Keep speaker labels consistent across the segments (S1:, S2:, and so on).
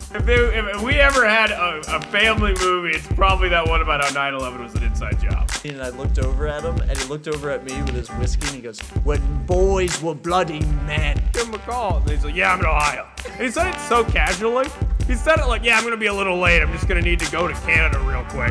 S1: If we ever had a family movie, it's probably that one about how 9/11 was an inside job.
S2: And I looked over at him, and he looked over at me with his whiskey, and he goes, "When boys were bloody men."
S1: Give him a call. And he's like, "Yeah, I'm in Ohio." And he said it so casually. He said it like, "Yeah, I'm gonna be a little late. I'm just gonna need to go to Canada real quick."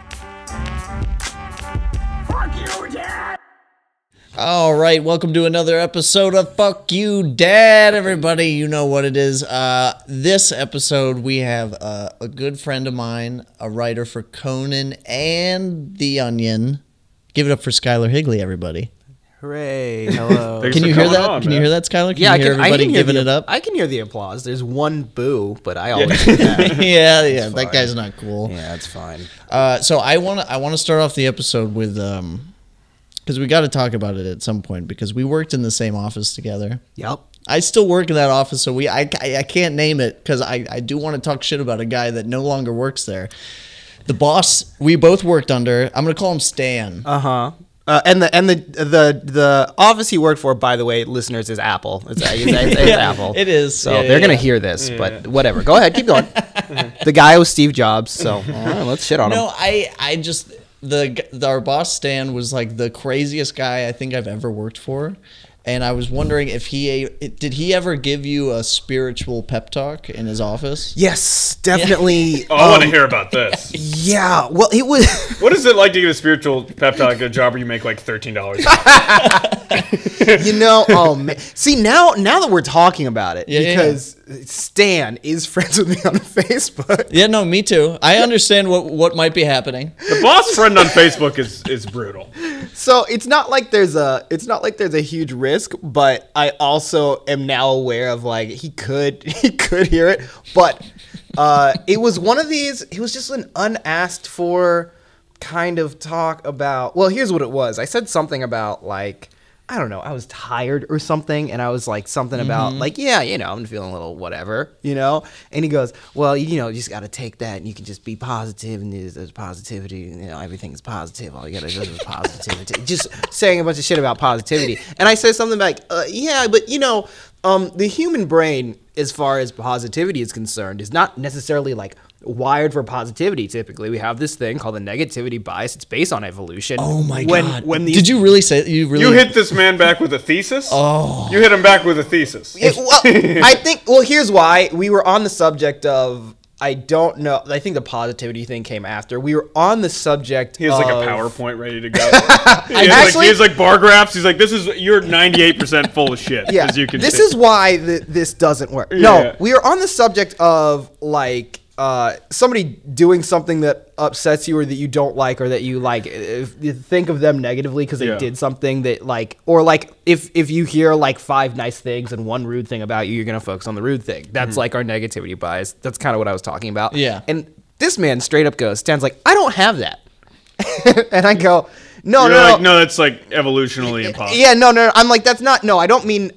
S1: Fuck you, Dad.
S3: All right, welcome to another episode of Fuck You, Dad, everybody. You know what it is. This episode, we have a good friend of mine, a writer for Conan and The Onion. Give it up for Skylar Higley, everybody.
S2: Hooray! Hello.
S3: Can you hear that? Can you hear that, Skylar? Can you hear everybody giving it up?
S4: I can hear the applause. There's one boo, but I always do that.
S3: Yeah, that guy's not cool.
S4: Yeah, that's fine.
S3: So I want to start off the episode with because we got to talk about it at some point because we worked in the same office together.
S4: Yep.
S3: I still work in that office, so I can't name it because I do want to talk shit about a guy that no longer works there. The boss we both worked under, I'm gonna call him Stan.
S4: And the office he worked for, by the way, listeners, is Apple. It's Apple.
S3: It is.
S4: So they're gonna hear this, but whatever. Go ahead, keep going. The guy was Steve Jobs, so let's shit on him.
S3: No, I just our boss Stan was like the craziest guy I think I've ever worked for. And I was wondering if did he ever give you a spiritual pep talk in his office?
S4: Yes, definitely.
S1: Yeah. I want to hear about this.
S4: Yeah, well, it was.
S1: What is it like to get a spiritual pep talk at a job where you make like $13?
S4: Oh man. See, now that we're talking about it, because Stan is friends with me on Facebook.
S3: Yeah, no, me too. I understand what might be happening.
S1: The boss friend on Facebook is brutal.
S4: So it's not like there's a huge risk, but I also am now aware of like he could hear it, but it was one of these. It was just an unasked for kind of talk about. Well, here's what it was. I said something about like, I don't know, I was tired or something, and I was like something about like, I'm feeling a little whatever, and he goes, well, you just got to take that and you can just be positive, and there's positivity, everything is positive, all you got to do is positivity. Just saying a bunch of shit about positivity. And I said something like, but the human brain, as far as positivity is concerned, is not necessarily like wired for positivity. Typically, we have this thing called the negativity bias. It's based on evolution.
S3: Oh my god! Did you really say you
S1: hit this man back with a thesis?
S3: Oh,
S1: you hit him back with a thesis.
S4: I think. Well, here's why. We were on the subject of. I don't know. I think the positivity thing came after. We were on the subject.
S1: He has like a PowerPoint ready to go. He has like bar graphs. He's like, you're 98% full of shit.
S4: Yeah.
S1: As you can
S4: this
S1: see.
S4: is why this doesn't work.
S1: Yeah.
S4: No, we were on the subject of like somebody doing something that upsets you or that you don't like or that you like. If you think of them negatively because they did something that like, or like if you hear like 5 nice things and 1 rude thing about you, you're gonna focus on the rude thing. That's like our negativity bias. That's kind of what I was talking about.
S3: Yeah.
S4: And this man straight up goes, Stan's like, I don't have that. And I go, no,
S1: that's like evolutionally impossible.
S4: Yeah, no. I'm like, that's not. No, I don't mean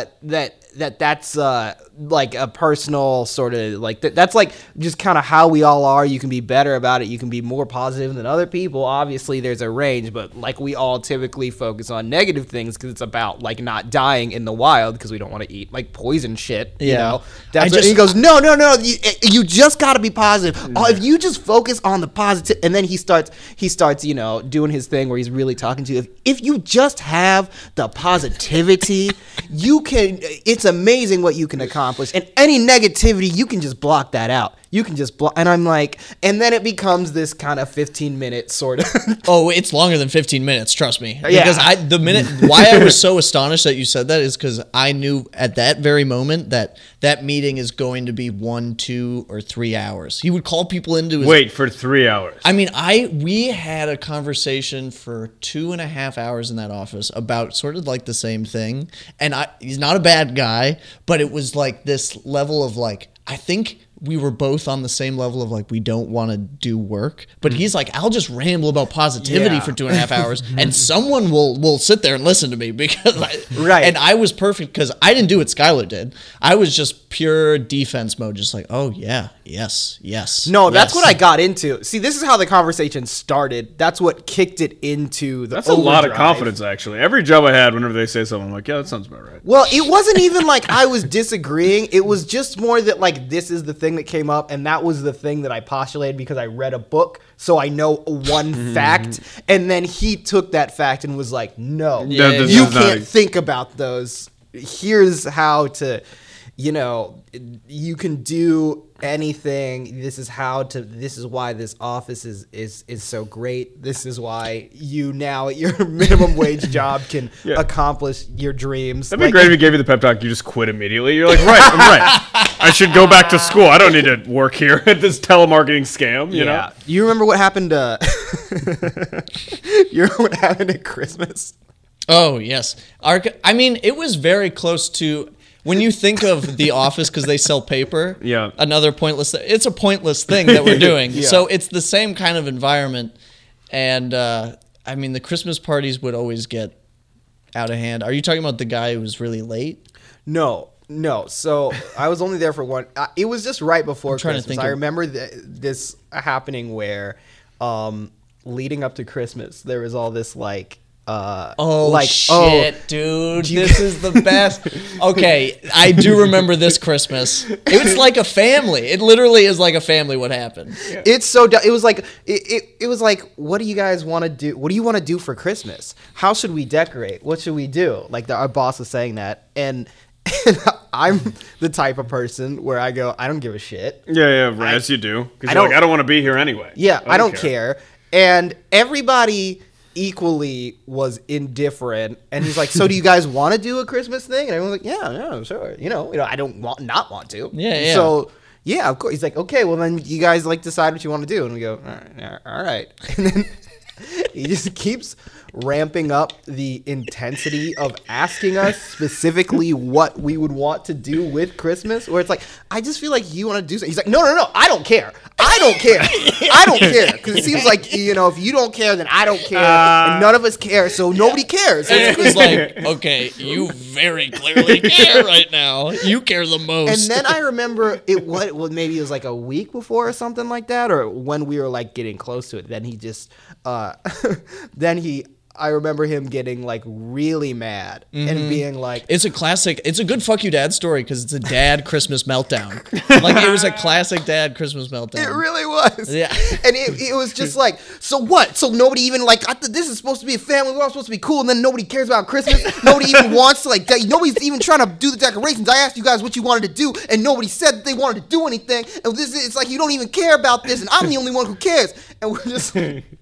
S4: that's like a personal sort of like that's like just kind of how we all are. You can be better about it. You can be more positive than other people. Obviously, there's a range, but like we all typically focus on negative things because it's about like not dying in the wild because we don't want to eat like poison shit. That's he goes, no. You just got to be positive. Oh, if you just focus on the positive, and then he starts doing his thing where he's really talking to you. If you just have the positivity, you can. It's amazing what you can accomplish. And any negativity, you can just block that out. You can just block. And I'm like, and then it becomes this kind of 15-minute sort of.
S3: Oh, it's longer than 15 minutes. Trust me.
S4: Yeah.
S3: Because why I was so astonished that you said that is because I knew at that very moment that meeting is going to be 1, 2, or 3 hours. He would call people into his.
S1: Wait for 3 hours.
S3: I mean, we had a conversation for 2.5 hours in that office about sort of like the same thing. And he's not a bad guy, but it was like this level of like, I think we were both on the same level of like, we don't want to do work, but he's like, I'll just ramble about positivity for 2.5 hours and someone will sit there and listen to me because and I was perfect because I didn't do what Skylar did. I was just pure defense mode. Just like, oh yeah, yes.
S4: No, that's what I got into. See, this is how the conversation started. That's what kicked it into the
S1: That's overdrive. A lot of confidence, actually. Every job I had, whenever they say something, I'm like, yeah, that sounds about right.
S4: Well, it wasn't even like I was disagreeing. It was just more that like, this is the thing thing that came up, and that was the thing that I postulated because I read a book, so I know one fact. And then he took that fact and was like, no,
S3: Yeah,
S1: this
S4: you
S1: is not-
S4: can't think about those. Here's how to, you can do anything. This is why this office is so great. This is why you now at your minimum wage job can
S1: Yeah.
S4: accomplish your dreams.
S1: That'd be great if he gave you the pep talk. You just quit immediately. You're like, right, I'm right. I should go back to school. I don't need to work here at this telemarketing scam. You know.
S4: You remember what happened you remember what happened at Christmas?
S3: Oh, yes. I mean, it was very close to when you think of The Office because they sell paper.
S1: Yeah.
S3: Another pointless. It's a pointless thing that we're doing.
S4: Yeah.
S3: So it's the same kind of environment, and I mean, the Christmas parties would always get out of hand. Are you talking about the guy who was really late?
S4: No. So I was only there for one. It was just right before
S3: trying to
S4: Christmas.
S3: think
S4: I
S3: of-
S4: remember this happening where, leading up to Christmas, there was all this like.
S3: Shit, dude.
S4: you-
S3: This is the best. Okay, I do remember this Christmas. It was like a family. It literally is like a family what happened.
S4: It's so. It was like it was like. What do you guys want to do? What do you want to do for Christmas? How should we decorate? What should we do? Like our boss was saying that, and I'm the type of person where I go, I don't give a shit.
S1: Yeah, right, as you do. Because
S4: I
S1: you're like,
S4: don't-
S1: I don't want to be here anyway.
S4: Yeah, I don't care. And everybody equally was indifferent. And he's like, so do you guys want to do a Christmas thing? And everyone's like, yeah, sure. I don't not want to.
S3: Yeah.
S4: So yeah, of course. He's like, okay, well then you guys like decide what you want to do. And we go, all right. And then he just keeps ramping up the intensity of asking us specifically what we would want to do with Christmas, where it's like, I just feel like you want to do something. He's like, no, I don't care. I don't care. Because it seems like, if you don't care, then I don't care. And none of us care, so nobody cares.
S3: And it was like, okay, you very clearly care right now. You care the
S4: And
S3: most.
S4: then I remember maybe it was like a week before or something like that, or when we were like getting close to it. Then he just, I remember him getting like really mad and being like,
S3: It's a classic. It's a good fuck you dad story because it's a dad Christmas meltdown. Like it was a classic dad Christmas meltdown.
S4: it really was.
S3: Yeah.
S4: And it was just like, so what? So nobody even like, this is supposed to be a family. We're all supposed to be cool. And then nobody cares about Christmas. Nobody even wants to nobody's even trying to do the decorations. I asked you guys what you wanted to do and nobody said that they wanted to do anything. And it's like, you don't even care about this. And I'm the only one who cares. And we're just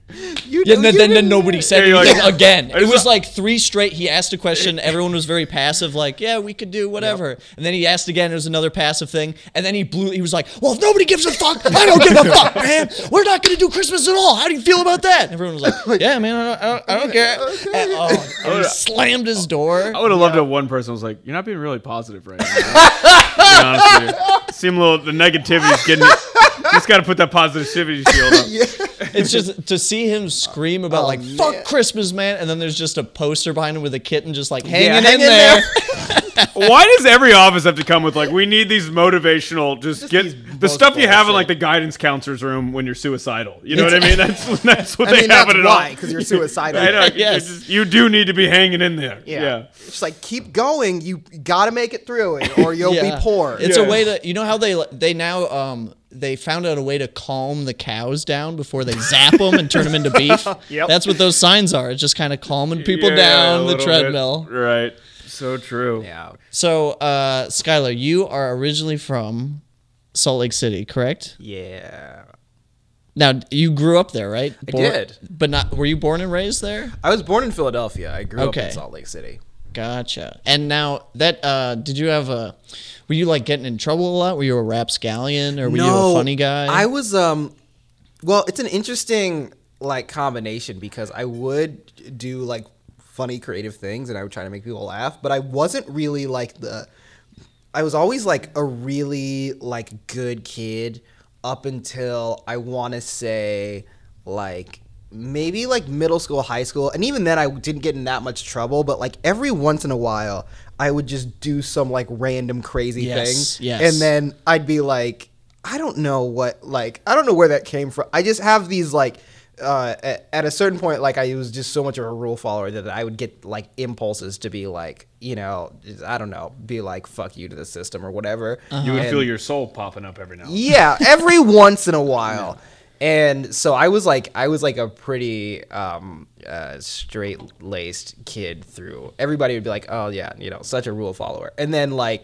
S3: Then nobody said
S1: Yeah, you're
S3: anything
S1: like-
S3: again. It was like three straight. He asked a question. Everyone was very passive, like, yeah, we could do whatever. And then he asked again. It was another passive thing. And then he was like, well, if nobody gives a fuck, I don't give a fuck, man. We're not going to do Christmas at all. How do you feel about that? And everyone was like, yeah, man, I don't care. And he slammed his door.
S1: I would have loved it if one person was like, you're not being really positive right now. To be honest with you. Seem the negativity's getting you. You just got to put that positivity shield up.
S3: It's just to see him scream about fuck Christmas, man. And then there's just a poster behind him with a kitten just like hanging in there.
S1: Why does every office have to come with we need these motivational, just get
S4: these
S1: the stuff you have in
S4: bullshit.
S1: the guidance counselor's room when you're suicidal? You know what I mean? That's what they have
S4: that's
S1: it at
S4: why,
S1: all.
S4: because you're suicidal.
S1: I know,
S3: Yes.
S1: you do need to be hanging in there. Yeah.
S4: It's like, keep going. You got to make it through it or you'll be poor.
S3: It's
S1: Yeah.
S3: a way to, how they now they found out a way to calm the cows down before they zap them and turn them into beef.
S4: Yep.
S3: That's what those signs are. It's just kind of calming people
S1: Yeah,
S3: down
S1: a
S3: the
S1: little bit.
S3: treadmill.
S1: Right. So true.
S4: Yeah.
S3: So, Skylar, you are originally from Salt Lake City, correct?
S4: Yeah.
S3: Now, you grew up there, right?
S4: I did.
S3: But were you born and raised there?
S4: I was born in Philadelphia. I grew up
S3: Okay.
S4: in Salt Lake City.
S3: Gotcha. And now that did you have were you getting in trouble a lot? Were you a rapscallion or were you a funny guy?
S4: I was well, it's an interesting combination because I would do funny creative things and I would try to make people laugh, but I wasn't really I was always a really good kid up until I want to say maybe middle school, high school, and even then I didn't get in that much trouble, but every once in a while I would just do some random crazy
S3: Yes,
S4: thing.
S3: yes.
S4: And then I'd be I don't know where that came from. I just have these at a certain point, like I was just so much of a rule follower that I would get like impulses to be like, I don't know, be like, fuck you to the system or whatever.
S1: You would feel your soul popping up every now and then.
S4: Yeah, every once in a while. And so I was like a pretty straight-laced kid through. Everybody would be like, oh yeah, such a rule follower. And then like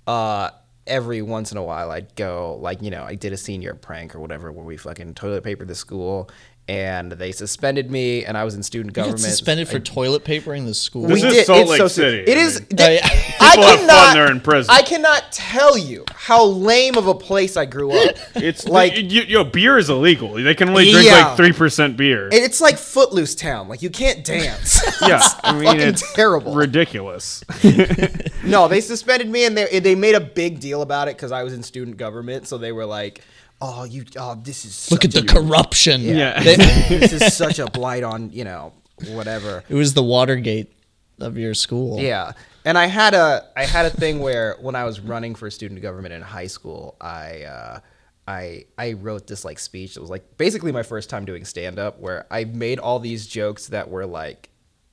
S4: every once in a while I'd go like, I did a senior prank or whatever where we fucking toilet papered the school. And they suspended me, and I was in student
S3: You
S4: government.
S3: got suspended for toilet papering the school.
S1: This is Salt Lake City.
S4: It is.
S1: People have fun there in prison.
S4: I cannot tell you how lame of a place I grew up.
S1: It's
S4: like
S1: beer is illegal. They can only drink like 3% beer.
S4: It's like Footloose Town. Like you can't dance.
S1: Yeah, I mean
S4: fucking
S1: it's
S4: terrible.
S1: ridiculous.
S4: No, they suspended me, and they made a big deal about it because I was in student government. So they were like, this is
S3: Look at the corruption.
S1: Yeah.
S4: this is such a blight on whatever.
S3: It was the Watergate of your school.
S4: Yeah. And I had a thing where when I was running for student government in high school, I wrote this like speech. It was like basically my first time doing stand up, where I made all these jokes that were like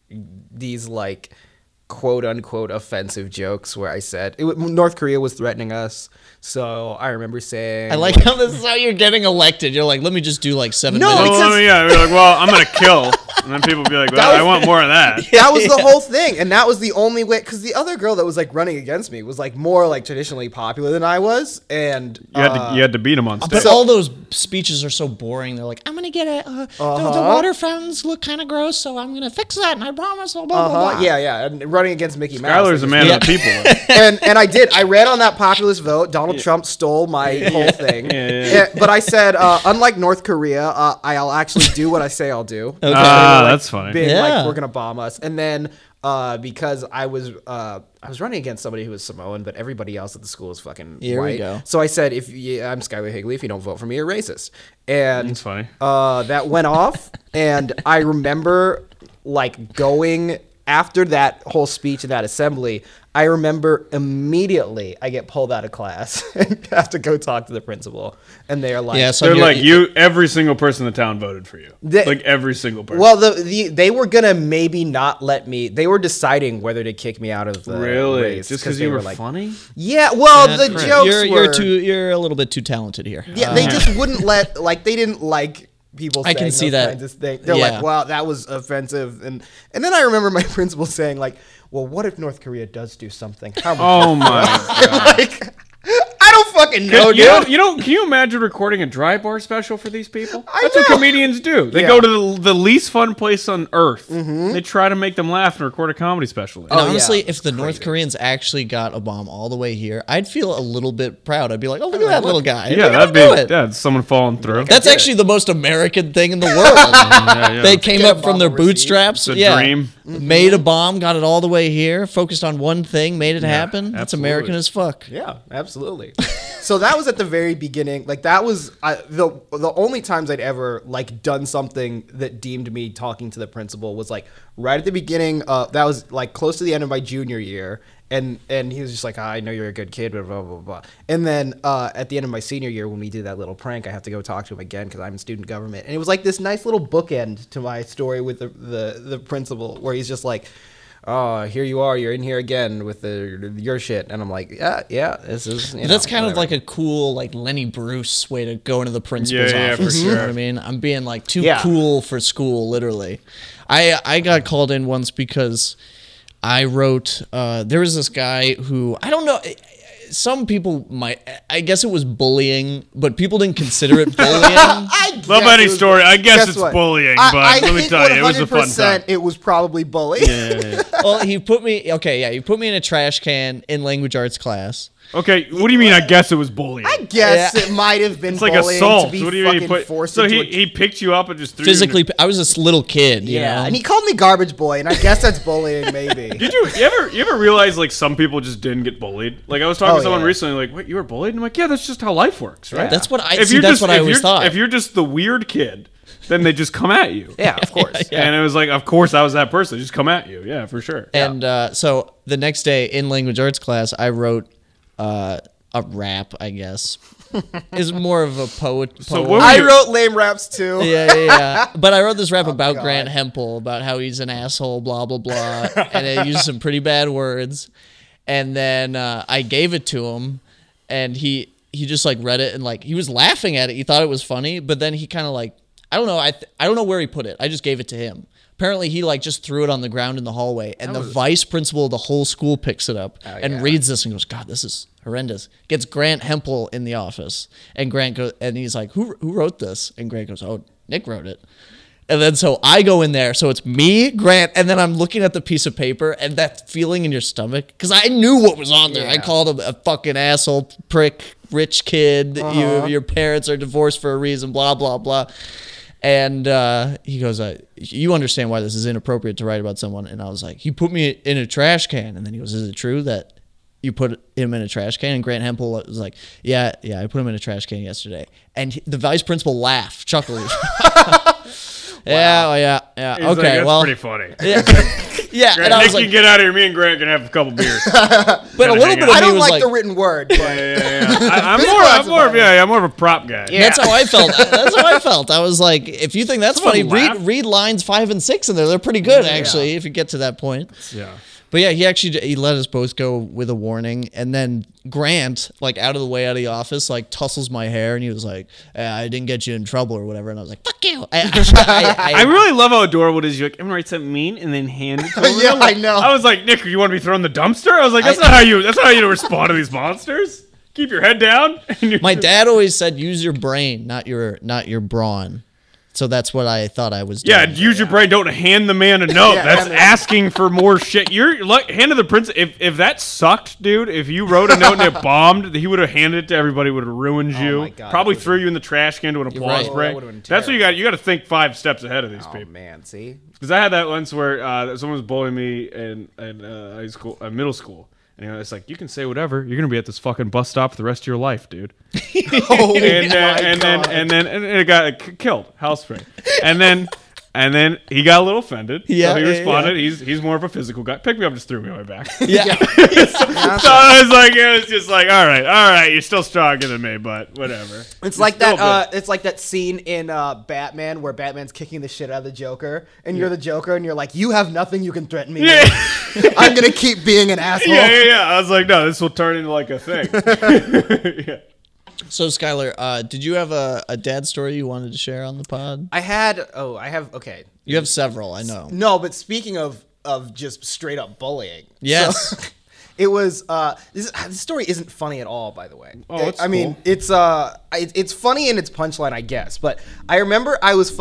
S4: these like quote unquote offensive jokes where I said North Korea was threatening us. So I remember saying,
S3: I like how this is how you're getting elected. You're like, let me just do like 7
S4: No,
S3: minutes.
S4: because-
S1: We're like, well, I'm gonna kill, and then people be like, well, I want more of that.
S4: that was the whole thing, and that was the only way. Because the other girl that was like running against me was like more like traditionally popular than I was, and
S1: You had to beat him on stage.
S3: But all those speeches are so boring. They're like, I'm gonna get the water fountains look kind of gross, so I'm gonna fix that, and I promise. Blah blah blah.
S4: yeah, and running against Mickey Mouse.
S1: Skyler's a man of the people.
S4: and I did. I ran on that populist vote. Donald Trump stole my whole thing.
S1: Yeah.
S4: But I said, unlike North Korea, I'll actually do what I say I'll do.
S3: Okay.
S1: That's funny.
S4: Being
S3: Yeah.
S4: like, we're gonna bomb us, and then because I was running against somebody who was Samoan, but everybody else at the school is fucking
S3: Here we
S4: white.
S3: go.
S4: So I said, I'm Skyler Higley. If you don't vote for me, you're racist. And
S1: That's funny.
S4: that went off, and I remember like going after that whole speech in that assembly. I remember immediately I get pulled out of class and have to go talk to the principal, and they're like,
S3: Yeah, so
S1: They're
S3: you're-
S1: like, every single person in the town voted for you. Like every single person.
S4: well, they were gonna maybe not let me. They were deciding whether to kick me out of the
S1: really?
S4: race
S1: Just because
S4: they
S1: you were
S4: like,
S1: funny?
S4: Yeah, well,
S3: Yeah,
S4: the
S3: that's right.
S4: jokes
S3: You're a little bit too talented here.
S4: Yeah, they just wouldn't let they didn't like people.
S3: I can
S4: saying
S3: see
S4: those
S3: that.
S4: kinds of things. They're
S3: Yeah.
S4: like, "Wow, that was offensive," and then I remember my principal saying like, "Well, what if North Korea does do something? How?"
S1: Oh my god.
S4: like, I don't fucking know, dude.
S1: Can you imagine recording a dry bar special for these people?
S4: I
S1: That's what
S4: know.
S1: comedians do. They
S4: Yeah.
S1: go to the least fun place on earth. They try to make them laugh and record a comedy special.
S3: And
S4: Oh,
S3: honestly,
S4: yeah.
S3: if the North Koreans actually got a bomb all the way here, I'd feel a little bit proud. I'd be like, oh, look at that little guy.
S1: Yeah,
S3: Look at
S1: that'd
S3: him
S1: be
S3: do it.
S1: it's someone falling through.
S3: That's actually the most American thing in the world.
S1: yeah.
S3: They came
S4: Get a
S3: up from
S4: bomb
S3: their
S4: overseas.
S3: bootstraps.
S1: It's a
S3: yeah.
S1: dream.
S3: Made a bomb, got it all the way here, focused on one thing, made it happen. That's
S1: absolutely.
S3: American as fuck.
S4: Yeah, absolutely. So that was at the very beginning. Like that was the only times I'd ever like done something that deemed me talking to the principal was like right at the beginning. That was like close to the end of my junior year, and he was just like, I know you're a good kid, blah blah blah blah. And then at the end of my senior year, when we did that little prank, I have to go talk to him again because I'm in student government, and it was like this nice little bookend to my story with the principal, where he's just like, oh, here you are, you're in here again with your shit. And I'm like, yeah, this is,
S3: That's kind of
S4: whatever.
S3: like a cool, like Lenny Bruce way to go into the principal's
S1: Yeah,
S3: office.
S1: for
S3: You know
S1: sure.
S3: what I mean? I'm being like too
S4: Yeah.
S3: cool for school, literally. I got called in once because I wrote. There was this guy who I don't know. Some people might. I guess it was bullying, but people didn't consider it bullying.
S1: Love
S4: guess
S1: any
S4: it was-
S1: story. I guess
S4: guess
S1: it's
S4: what?
S1: bullying,
S4: I
S1: but let me
S4: think
S1: tell you, it was a fun
S4: 100%
S1: time.
S4: It was probably bullying.
S3: Well, he put me. Okay, yeah, he put me in a trash can in language arts class.
S1: Okay, what do you mean? I guess it was bullying.
S4: I guess
S3: Yeah.
S4: it might have been
S1: It's like
S4: bullying
S1: assault.
S4: to be
S1: What do you mean?
S4: fucking
S1: He put,
S4: forced
S1: so
S4: into
S1: he picked you up and just threw you in
S3: Physically, I was this little kid. You
S4: yeah,
S3: know?
S4: and he called me garbage boy, and I guess that's bullying, maybe.
S1: Did you ever realize like some people just didn't get bullied? Like I was talking
S4: Oh,
S1: to someone
S4: yeah.
S1: recently, like, "What, you were bullied?" And I'm like, "Yeah, that's just how life works, right?"
S3: That's what I
S1: If
S3: see.
S1: you're
S3: That's
S1: just-
S3: what I
S1: if
S3: always
S1: you're-
S3: thought.
S1: If you're just the weird kid, then they just come at you.
S4: Yeah, of course.
S1: And it was like, of course, I was that person. They just come at you. Yeah, for sure.
S3: And so the next day in language arts class, I wrote a rap, I guess. Is more of a poet.
S1: So
S3: poem.
S1: what were
S4: I
S1: you-
S4: wrote lame raps too.
S3: Yeah. But I wrote this rap about
S4: God.
S3: Grant Hempel, about how he's an asshole, blah, blah, blah. And I used some pretty bad words. And then I gave it to him, and he just like read it, and like he was laughing at it. He thought it was funny, but then he kind of like, I don't know. I don't know where he put it. I just gave it to him. Apparently, he like just threw it on the ground in the hallway, and the vice principal of the whole school picks it up and reads this and goes, "God, this is horrendous." Gets Grant Hempel in the office, and Grant goes, and he's like, "Who wrote this?" And Grant goes, "Oh, Nick wrote it." And then so I go in there, so it's me, Grant, and then I'm looking at the piece of paper, and that feeling in your stomach, because I knew what was on there. I called him a fucking asshole, prick, rich kid. Your parents are divorced for a reason, blah blah blah. And he goes, "You understand why this is inappropriate to write about someone?" And I was like, "He put me in a trash can." And then he goes, "Is it true that you put him in a trash can?" And Grant Hempel was like, yeah, I put him in a trash can yesterday. And the vice principal laughed, chuckling. Yeah.
S1: He's
S3: Okay,
S1: like, that's
S3: well,
S1: pretty funny.
S3: yeah.
S1: Grant,
S3: And I
S1: Nick
S3: was like,
S1: can get out of here. Me and Grant can have a couple beers.
S3: but a little bit of
S4: I
S3: me
S4: don't
S3: was
S4: like,
S3: like,
S4: the written word, but
S1: I'm more of a prop guy.
S3: That's how I felt. That's how I felt. I was like, if you think that's
S1: Someone
S3: funny,
S1: laugh.
S3: read lines 5 and 6 in there. They're pretty good, actually, if you get to that point.
S1: Yeah.
S3: But yeah, he let us both go with a warning, and then Grant, like out of the way, out of the office, like tussles my hair, and he was like, "I didn't get you in trouble or whatever," and I was like, "Fuck you."
S1: I really love how adorable it is. You're like, I'm gonna write something mean and then hand it to him.
S4: Yeah, I know.
S1: I was like, Nick, you want to be thrown in the dumpster? I was like, that's not how you respond to these monsters. Keep your head down. And you're
S3: My
S1: just-
S3: dad always said, "Use your brain, not your brawn." So that's what I thought I was doing.
S1: Yeah, use your brain. Don't hand the man a note.
S4: Yeah,
S1: That's
S4: hand the-
S1: asking for more shit. You're like, hand to the prince. If that sucked, dude, if you wrote a note and it bombed, he would have handed it to everybody, would have ruined you.
S4: my God,
S1: Probably
S4: that
S1: threw you in the trash can to an applause
S3: right.
S1: break.
S4: That would've been
S1: That's what you got. You got to think 5 steps ahead of these
S4: oh
S1: people.
S4: man, see,
S1: Because I had that once where someone was bullying me in high school, middle school. And it's like, you can say whatever. You're gonna be at this fucking bus stop for the rest of your life, dude. and then it got killed, house spray. And then he got a little offended.
S3: Yeah,
S1: so he
S3: yeah,
S1: responded. He's more of a physical guy. Picked me up, just threw me on my back.
S3: Yeah.
S1: So I was like, it was just like, all right, you're still stronger than me, but whatever.
S4: it's like
S1: still
S4: that. It's like that scene in Batman where Batman's kicking the shit out of the Joker, and you're the Joker, and you're like, "You have nothing you can threaten me with.
S1: Yeah.
S4: I'm gonna keep being an asshole."
S1: Yeah. I was like, no, this will turn into like a thing. Yeah.
S3: So Skylar, did you have a dad story you wanted to share on the pod?
S4: I have. Okay.
S3: You have several, I know.
S4: No, but speaking of just straight up bullying.
S3: Yes.
S4: So, it was this story isn't funny at all, by the way.
S1: Oh, it's
S4: I mean,
S1: cool.
S4: it's funny in its punchline, I guess. But I remember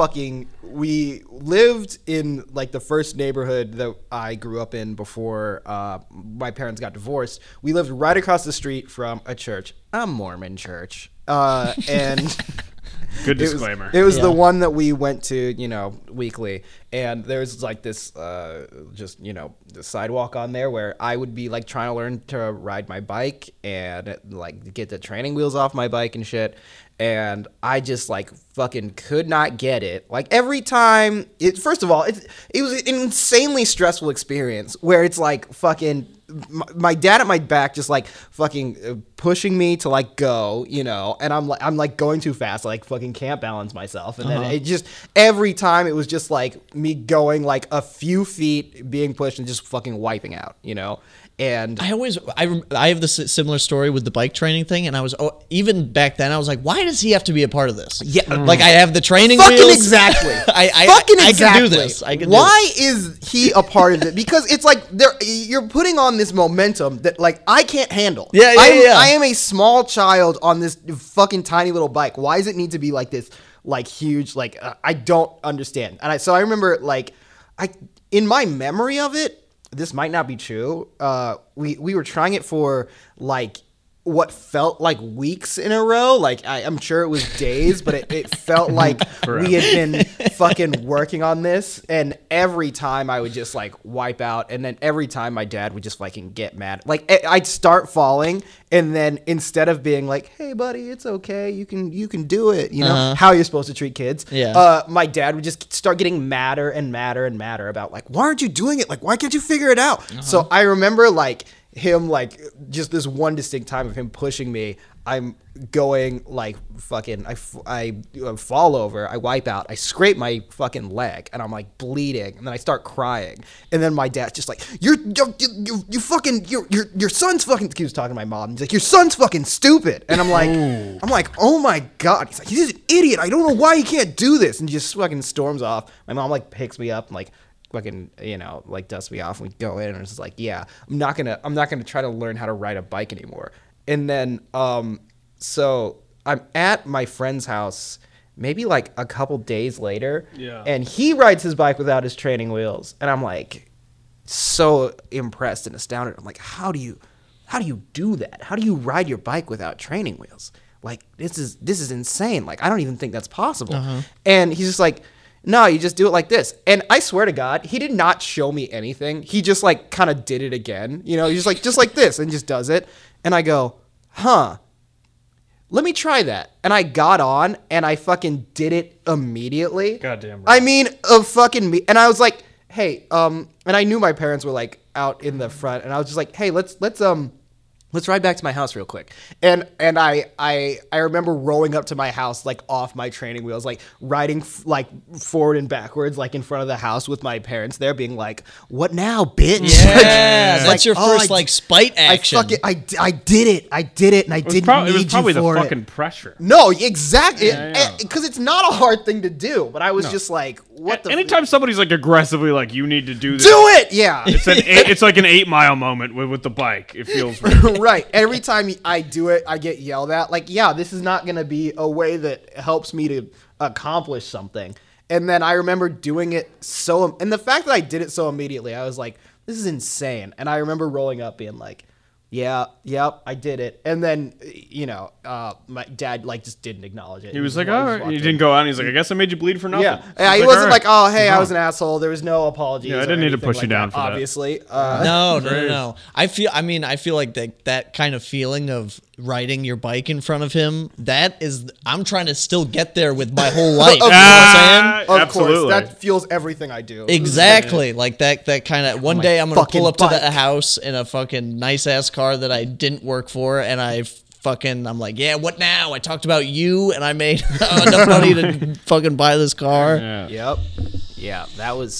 S4: we lived in like the first neighborhood that I grew up in before my parents got divorced. We lived right across the street from a church, a Mormon church. And
S1: Good disclaimer.
S4: It was
S3: Yeah.
S4: the one that we went to, weekly, and there's like this, the sidewalk on there where I would be like trying to learn to ride my bike and like get the training wheels off my bike and shit, and I just like fucking could not get it. Like every time, first of all, it was an insanely stressful experience where it's like fucking. My dad at my back just like fucking pushing me to like go, and I'm like going too fast, I like fucking can't balance myself, and then it just every time it was just like me going like a few feet, being pushed and just fucking wiping out, and
S3: I have this similar story with the bike training thing, and I was even back then I was like, why does he have to be a part of this?
S4: Yeah.
S3: like I have the training
S4: fucking
S3: wheels.
S4: exactly.
S3: I can do this. I can.
S4: Why is he a part of it? Because it's like you're putting on this momentum that like I can't handle.
S3: Yeah.
S4: I am a small child on this fucking tiny little bike. Why does it need to be like this, like huge? Like I don't understand. And so I remember like in my memory of it, this might not be true. We were trying it for like what felt like weeks in a row. Like I'm sure it was days, but it felt like we had been fucking working on this. And every time I would just like wipe out, and then every time my dad would just fucking get mad. Like I'd start falling, and then instead of being like, "Hey buddy, it's okay, you can do it," how you're supposed to treat kids.
S3: Yeah.
S4: My dad would just start getting madder and madder and madder about like, "Why aren't you doing it? Like, why can't you figure it out?" So I remember like him like just this one distinct time of him pushing me. I'm going like fucking. I fall over. I wipe out. I scrape my fucking leg, and I'm like bleeding. And then I start crying. And then my dad's just like, "You fucking your son's fucking." He was talking to my mom. He's like, "Your son's fucking stupid." And I'm like, "Oh my god." He's like, "He's an idiot. I don't know why he can't do this." And he just fucking storms off. My mom like picks me up and like fucking, like dusts me off, and we go in, and it's just like, yeah, I'm not gonna try to learn how to ride a bike anymore. And then so I'm at my friend's house maybe like a couple days later, and he rides his bike without his training wheels, and I'm like so impressed and astounded. I'm like, how do you do that? How do you ride your bike without training wheels? Like, this is insane. Like, I don't even think that's possible. And he's just like, no, you just do it like this. And I swear to God, he did not show me anything. He just like kind of did it again. He's just like this, and just does it. And I go, huh, let me try that. And I got on, and I fucking did it immediately.
S1: Goddamn right.
S4: I mean, and I was like, hey, and I knew my parents were like out in the front, and I was just like, hey, let's ride back to my house real quick. And I remember rolling up to my house, like off my training wheels, like riding like forward and backwards, like in front of the house with my parents there being like, what now, bitch?
S3: Yeah, that's your first like spite action.
S4: I did it. And I didn't need you for it.
S1: It was probably the fucking pressure.
S4: No, exactly. Because it's not a hard thing to do, but I was just like, what the
S1: anytime somebody's like aggressively like, you need to do this.
S4: Do it! Yeah.
S1: It's like an 8 Mile moment with the bike. It feels right.
S4: Right. Every time I do it, I get yelled at. Like, yeah, this is not going to be a way that helps me to accomplish something. And then I remember doing it and the fact that I did it so immediately, I was like, this is insane. And I remember rolling up being like, yeah, yep, I did it. And then, my dad like just didn't acknowledge it.
S1: He was like, all right. He didn't go on. He's like, I guess I made you bleed for nothing.
S4: Yeah. He wasn't like, oh, hey, I was an asshole. There was no apologies.
S1: Yeah, I didn't need to push you down for that.
S4: Obviously.
S3: No. I feel like that kind of feeling of riding your bike in front of him, I'm trying to still get there with my whole life. You know what I'm saying?
S4: Of course. That fuels everything I do.
S3: Exactly. Like that kind of, one day I'm going to pull up to the house in a fucking nice ass car that I didn't work for, and I'm like, yeah, what now? I talked about you, and I made enough money to fucking buy this car.
S1: Yeah.
S4: Yep. Yeah, that was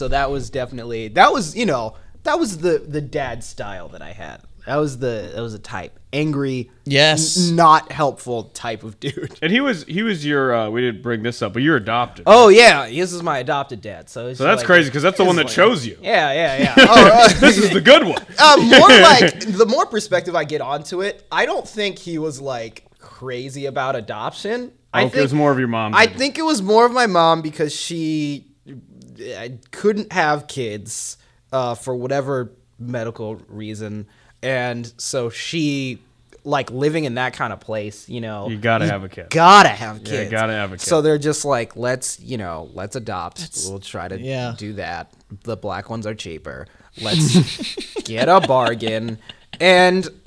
S4: the dad style that I had. That was a type. Angry,
S3: yes,
S4: not helpful type of dude.
S1: And he was your we didn't bring this up, but you're adopted.
S4: Oh yeah, this is my adopted dad. So
S1: that's crazy because that's the one that chose you.
S4: Yeah. Oh,
S1: this is the good one.
S4: More like the more perspective I get onto it, I don't think he was like crazy about adoption. I think
S1: it was more of your mom.
S4: I think it was more of my mom because she couldn't have kids for whatever medical reason. And so she, like, living in that kind of place, you
S1: gotta have a kid.
S4: Gotta have kids.
S1: Yeah, you gotta have a kid.
S4: So they're just like, let's adopt. We'll try to do that. The black ones are cheaper. Let's get a bargain. And, so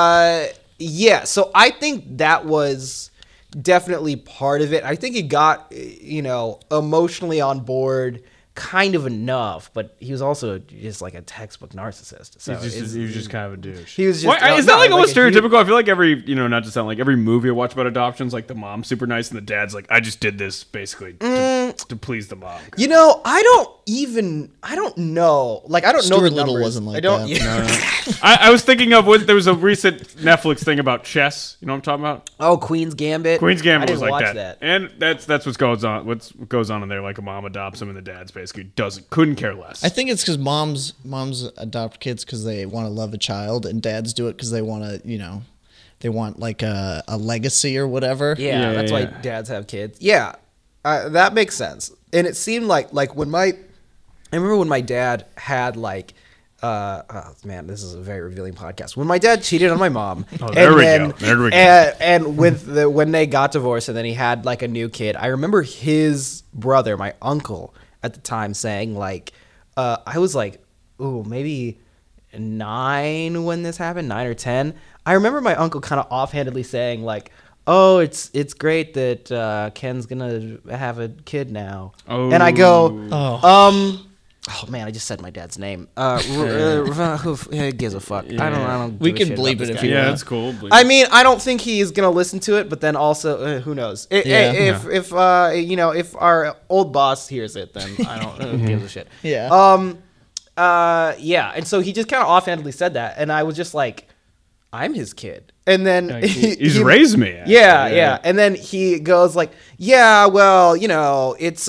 S4: I think that was definitely part of it. I think he got, emotionally on board kind of enough, but he was also just like a textbook narcissist. So
S1: he was just kind of a douche.
S4: He was just.
S1: Is that like almost stereotypical? I feel like every, not to sound like every movie I watch about adoptions, like the mom's super nice and the dad's like, I just did this basically to please the mom.
S4: I don't know. Like, I don't know
S3: Stuart
S4: the
S3: Little
S4: numbers.
S3: wasn't like
S4: I don't.
S3: that.
S1: No. I was thinking of there was a recent Netflix thing about chess. You know what I'm talking about?
S4: Oh, Queen's Gambit.
S1: Queen's Gambit
S4: I
S1: was
S4: didn't
S1: like
S4: watch
S1: that. And that's what goes on. What goes on in there? Like a mom adopts him and the dad's basically couldn't care less.
S3: I think it's because moms adopt kids because they want to love a child, and dads do it because they want to, they want like a legacy or whatever.
S4: Yeah, that's why dads have kids. Yeah, that makes sense. And it seemed like when I remember when my dad had like, oh man, this is a very revealing podcast. When my dad cheated on my mom,
S1: go. There we go.
S4: And when they got divorced, and then he had like a new kid. I remember his brother, my uncle, at the time saying like, I was like, ooh, maybe 9 when this happened, 9 or 10. I remember my uncle kind of offhandedly saying like, oh, it's great that Ken's gonna have a kid now.
S1: Oh.
S4: And I go, Oh man, I just said my dad's name. Who gives a fuck? I don't.
S3: We
S4: give a
S3: can
S4: shit
S3: bleep
S4: about this
S3: it if
S4: guy.
S3: you
S1: Yeah,
S3: want.
S1: that's cool.
S4: I mean, I don't think he's gonna listen to it, but then also, who knows? If our old boss hears it, then I don't. Who gives a shit?
S3: Yeah.
S4: Yeah. And so he just kind of offhandedly said that, and I was just like, I'm his kid. And then
S1: He's raised me. Actually.
S4: yeah. And then he goes like, yeah, well, it's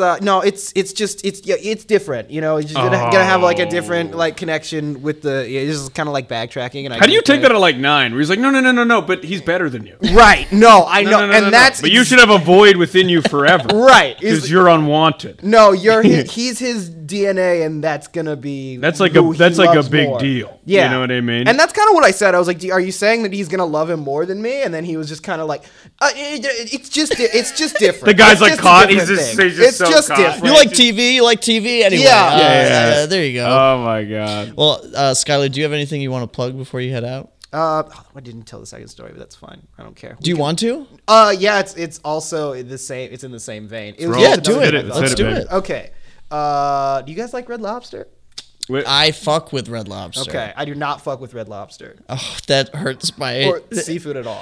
S4: it's different. You're just gonna have like a different like connection with the. It's just kind of like backtracking. And
S1: How do you take that at like 9? Where he's like, no, but he's better than you.
S4: Right? No, I know,
S1: No. But you should have a void within you forever.
S4: Right.
S1: Because you're unwanted.
S4: No, he's his DNA, and that's gonna be.
S1: That's like
S4: who he
S1: a
S4: loves
S1: big
S4: more.
S1: deal.
S4: Yeah,
S1: You know what I mean?
S4: And that's kind of what I said. I was like, "Are you saying that he's gonna love him more than me?" And then he was just kind of like, "It's just different."
S1: The guy's
S4: It's
S1: like
S4: just a
S1: caught.
S4: different
S1: He's just
S4: thing.
S1: he's just
S4: It's
S1: so
S4: just
S1: caught.
S4: different.
S3: You like TV? You like TV? Anyway.
S4: Yeah.
S3: There you go.
S1: Oh my god.
S3: Well, Skylar, do you have anything you want to plug before you head out?
S4: I didn't tell the second story, but that's fine. I don't care.
S3: Do you want to?
S4: Yeah, it's also the same. It's in the same vein. It was
S1: roll.
S3: Yeah,
S4: just
S3: do
S4: another
S3: it.
S4: Red
S3: Let's do
S1: baby.
S3: it.
S4: Okay. Do you guys like Red Lobster?
S3: I fuck with Red Lobster.
S4: Okay, I do not fuck with Red Lobster
S3: Oh, that hurts my.
S4: or seafood at all.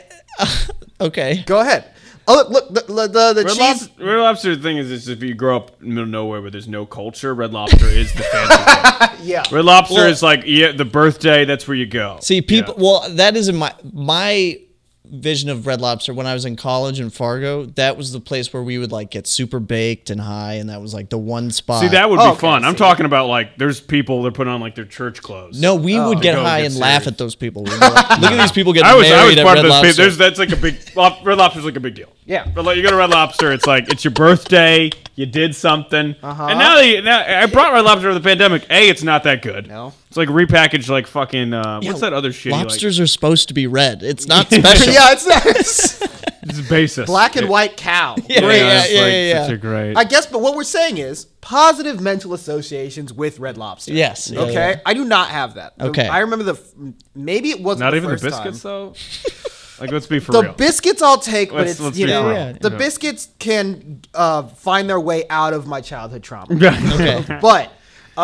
S3: Okay.
S4: Go ahead. Oh look, the cheese.
S1: Red Lobster thing is if you grow up in the middle of nowhere where there's no culture, Red Lobster is the fancy thing.
S4: Yeah.
S1: Red Lobster
S3: Well-
S1: is like the birthday. That's where you go.
S3: See, people.
S1: Yeah.
S3: Well, that is in my vision of Red Lobster when I was in college in Fargo. That was the place where we would like get super baked and high, and that was like the one spot.
S1: See, that would be
S4: okay,
S1: fun. I'm
S4: see.
S1: talking about like there's people that put on like their church clothes.
S3: No, we would get
S1: Go
S3: high
S1: get
S3: and laugh
S1: serious.
S3: at those people. We'd be like, look at these people getting
S1: I was
S3: married at
S1: part
S3: Red
S1: of those
S3: Lobster.
S1: people. That's like a big Red Lobster's like a big deal.
S4: Yeah.
S1: But like you go to Red Lobster, it's like it's your birthday. You did something, and now I brought Red Lobster for the pandemic. It's not that good.
S4: No.
S1: It's like repackaged like fucking what's that other shit?
S3: Lobsters are supposed to be red. It's not special.
S4: Yeah, it's
S1: It's basis.
S4: black and white cow.
S3: Yeah,
S4: Great.
S3: yeah,
S1: it's
S3: yeah,
S1: like
S3: yeah.
S1: such a great.
S4: I guess, but what we're saying is positive mental associations with Red Lobster.
S3: Yes. Yeah,
S4: Okay.
S3: yeah.
S4: I do not have that.
S3: Okay.
S4: I remember maybe it wasn't
S1: Not even the
S4: first
S1: biscuits
S4: time.
S1: though. Like let's be for
S4: The
S1: real.
S4: biscuits I'll take, but
S1: Let's-
S4: it's
S1: let's
S4: you
S1: be
S4: know
S1: real.
S3: Yeah.
S4: the
S1: Yeah.
S4: biscuits can find their way out of my childhood trauma.
S3: Okay.
S4: But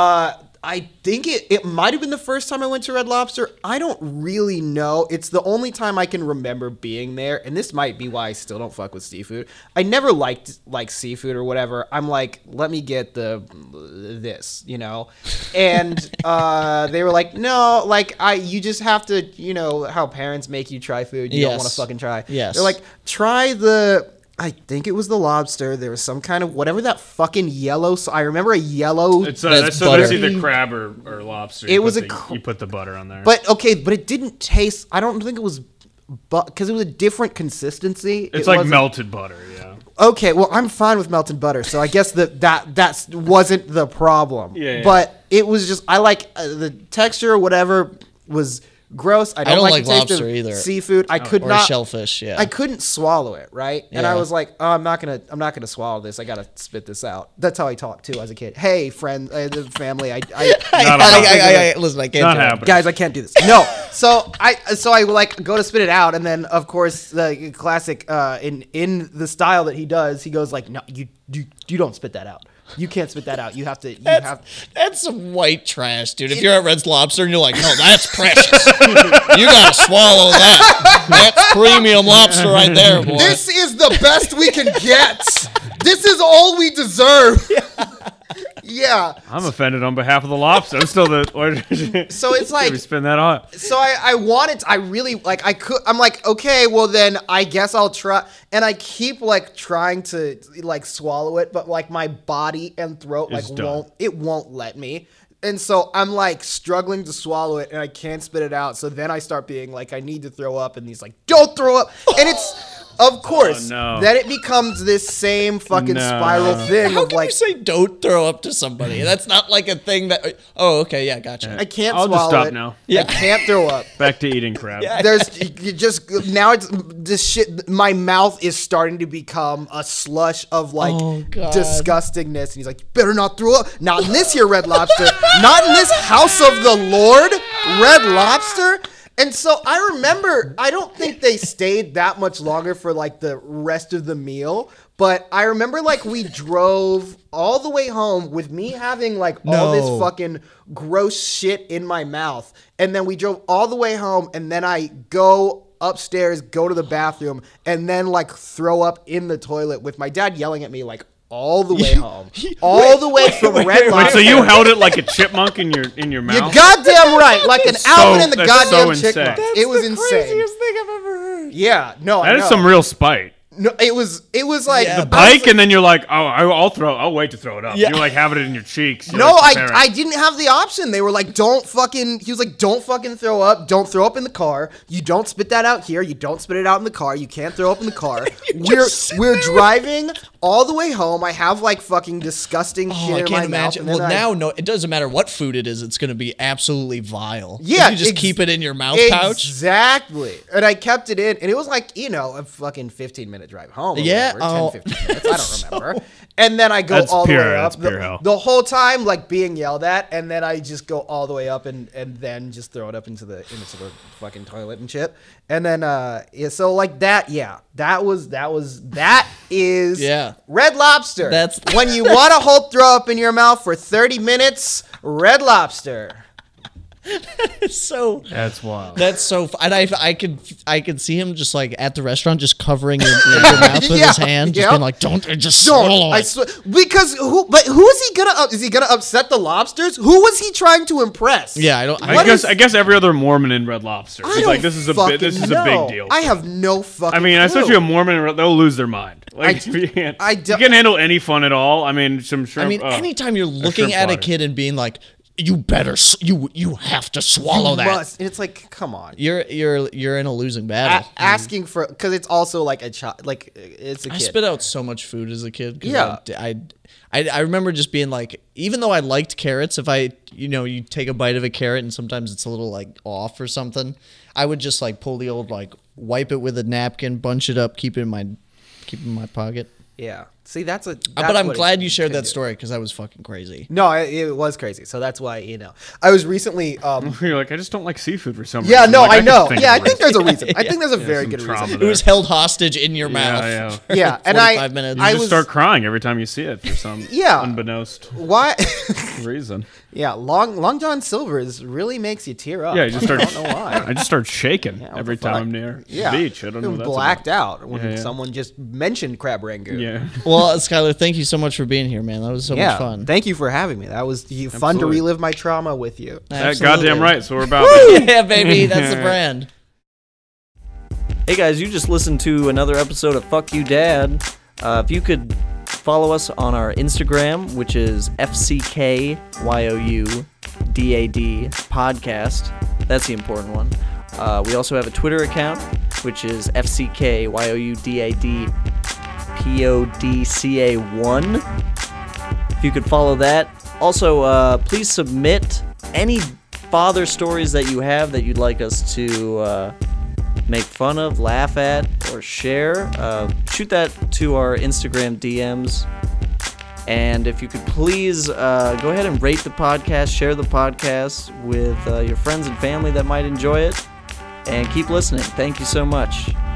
S4: I think it might have been the first time I went to Red Lobster. I don't really know. It's the only time I can remember being there, and this might be why I still don't fuck with seafood. I never liked like seafood or whatever. I'm like, let me get this, and they were like, no, like you just have to, how parents make you try food you don't
S3: Yes.
S4: want to fucking try.
S3: Yes.
S4: They're like, try I think it was the lobster. There was some kind of whatever that fucking yellow. I remember a yellow.
S1: It's
S3: That's
S1: that's
S3: butter.
S1: either crab or lobster.
S4: It
S1: You
S4: was
S1: put
S4: a
S1: you put the butter on there.
S4: But it didn't taste. I don't think it was, because it was a different consistency.
S1: it's
S4: It
S1: like
S4: wasn't-
S1: melted butter. Yeah.
S4: Okay, well, I'm fine with melted butter, so I guess that wasn't the problem.
S1: Yeah.
S4: But it was just I like the texture or whatever was gross. I don't
S3: like
S4: the taste
S3: lobster
S4: of
S3: either.
S4: seafood. I could
S3: Or
S4: not
S3: shellfish, yeah.
S4: I couldn't swallow it, right? And I
S3: Yeah.
S4: was like, oh, I'm not gonna swallow this. I gotta spit this out. That's how I talked too as a kid. Hey, friend, the family.
S1: Not happening.
S3: Listen, I can't
S1: Not
S3: do it.
S1: happening.
S4: Guys, I can't do this. No. So I like go to spit it out, and then of course the classic in the style that he does, he goes like, no, you don't spit that out. You can't spit that out. You have to.
S3: That's some white trash, dude. If you're at Red Lobster and you're like, no, that's precious. You gotta swallow that. That's premium lobster right there, boy.
S4: This is the best we can get. This is all we deserve. Yeah.
S1: I'm offended on behalf of the lobster. I'm still the.
S4: So it's like.
S1: we spin that on.
S4: So I really like I'm like, okay, well then I guess I'll try, and I keep like trying to like swallow it, but like my body and throat like
S1: It's done.
S4: won't let me. And so I'm like struggling to swallow it, and I can't spit it out. So then I start being like, I need to throw up, and he's like, don't throw up. And it's of course
S1: no.
S4: then it becomes this same fucking
S1: No.
S4: spiral thing
S3: How
S4: of
S3: can
S4: like
S3: you say don't throw up to somebody? That's not like a thing that. Oh, okay, yeah, gotcha.
S4: I can't
S1: I'll
S4: swallow
S1: just stop
S4: it.
S1: now.
S3: Yeah.
S4: I can't throw up.
S1: Back to eating crab.
S4: There's you just now it's this shit. My mouth is starting to become a slush of like
S3: Oh, God.
S4: disgustingness, and he's like, "You better not throw up. Not in this here Red Lobster. Not in this house of the Lord, Red Lobster." And so I remember, I don't think they stayed that much longer for like the rest of the meal, but I remember like we drove all the way home with me having like all this fucking gross shit in my mouth. And then we drove all the way home, and then I go upstairs, go to the bathroom, and then like throw up in the toilet with my dad yelling at me like all the way home. All the way from Red Lobster.
S1: Wait, so you held it like a chipmunk in your
S4: You're
S1: mouth?
S4: goddamn right. Like an Alvin and the
S1: that's
S4: goddamn
S1: so
S4: chipmunk.
S1: insane.
S4: It was insane.
S3: thing I've ever heard.
S4: Yeah, no, I
S1: That
S4: know.
S1: is some real spite.
S4: No, it was like
S3: Yeah,
S4: the
S1: Bike, and then you're like, oh, I'll wait to throw it up.
S3: Yeah.
S1: You like have it in your cheeks. You're
S4: No,
S1: like the parent.
S4: I didn't have the option. They were like, he was like, don't fucking throw up. Don't throw up in the car. You don't spit that out here. You don't spit it out in the car. You can't throw up in the car. We're driving all the way home. I have like fucking disgusting shit
S3: I
S4: in
S3: can't
S4: my
S3: imagine.
S4: mouth.
S3: Well, now, no, it doesn't matter what food it is. It's going to be absolutely vile.
S4: Yeah,
S3: If you just keep it in your mouth pouch.
S4: Exactly. And I kept it in, and it was like, a fucking 15-minute drive home. Or
S3: Yeah,
S4: whatever, 10, 15 minutes. I don't remember. And then I go
S1: That's
S4: all
S1: pure-
S4: the way up
S1: that's pure hell.
S4: the whole time, like being yelled at, and then I just go all the way up and then just throw it up into the fucking toilet and shit. And then so like that, that is
S3: Yeah.
S4: Red Lobster.
S3: That's-
S4: when you want to hold throw up in your mouth for 30 minutes, Red Lobster.
S3: So
S1: That's wild.
S3: that's so. And I could see him just like at the restaurant, just covering your mouth with his hand, just
S4: Yeah.
S3: being like, "Don't just swallow
S4: I
S3: it."
S4: swear, because who is he gonna? Is he gonna upset the lobsters? Who was he trying to impress?
S3: Yeah, I don't.
S1: I
S4: What
S1: guess
S4: is-
S1: I guess every other Mormon in Red Lobster.
S4: I
S1: It's
S4: don't
S1: like this is a
S4: fucking
S1: big
S4: know.
S1: deal.
S4: I have no fucking.
S1: I mean,
S4: clue.
S1: especially a Mormon, in Red- they'll lose their mind. Like
S4: I-
S1: you can't,
S4: I
S1: you
S4: don't-
S1: can't handle any fun at all. I mean, some shrimp.
S3: I mean, anytime you're looking
S1: shrimp
S3: at a
S1: platter.
S3: kid and being like, "You better, you have to swallow that."
S4: Must. And it's like, come on.
S3: You're in a losing battle.
S4: Asking for, because it's also like a child, like it's a
S3: I
S4: kid.
S3: spit out so much food as a kid. 'Cause
S4: Yeah.
S3: I remember just being like, even though I liked carrots, if I, you take a bite of a carrot and sometimes it's a little like off or something, I would just like pull the old like wipe it with a napkin, bunch it up, keep it in my pocket.
S4: Yeah. See, that's
S3: But I'm
S4: what
S3: glad
S4: it
S3: you shared
S4: can
S3: that
S4: do.
S3: story because I was fucking crazy.
S4: No, it was crazy. So that's why I was recently.
S1: You're like, I just don't like seafood for some
S4: Yeah,
S1: reason.
S4: no,
S1: Like,
S4: I
S1: could
S4: know.
S1: think
S4: Yeah,
S1: of
S4: I think
S1: it.
S4: there's a reason. I think there's a very
S1: Some
S4: good
S1: trauma
S4: reason.
S3: It was held hostage in your mouth.
S1: Yeah,
S4: Yeah, and
S3: 45 minutes.
S4: I
S1: You just
S4: was
S1: start crying every time you see it for some
S4: Yeah.
S1: unbeknownst
S4: why.
S1: reason.
S4: Yeah, Long John Silver's really makes you tear up.
S1: Yeah, you just start.
S4: I don't know why.
S1: I just start shaking
S4: what
S1: every
S4: the fuck?
S1: time I'm near
S4: Yeah,
S1: the beach. I don't know. What that's
S4: blacked
S1: about.
S4: out when
S1: Yeah, yeah.
S4: someone just mentioned crab rangoon.
S1: Yeah.
S3: Well, Skylar, thank you so much for being here, man. That was so
S4: Yeah,
S3: much fun.
S4: thank you for having me. That was fun to
S1: Absolutely.
S4: relive my trauma with you.
S1: That
S3: Absolutely.
S1: goddamn right. So we're about. to-
S3: Yeah, baby, that's the brand.
S2: Hey guys, you just listened to another episode of Fuck You Dad. If you could follow us on our Instagram, which is FCKYOUDAD podcast. That's the important one. We also have a Twitter account, which is FCKYOUDADPODCA1. If you could follow that. Also, please submit any father stories that you have that you'd like us to make fun of, laugh at, or share. Shoot that to our Instagram DMs. And if you could please go ahead and rate the podcast, share the podcast with your friends and family that might enjoy it, and keep listening. Thank you so much.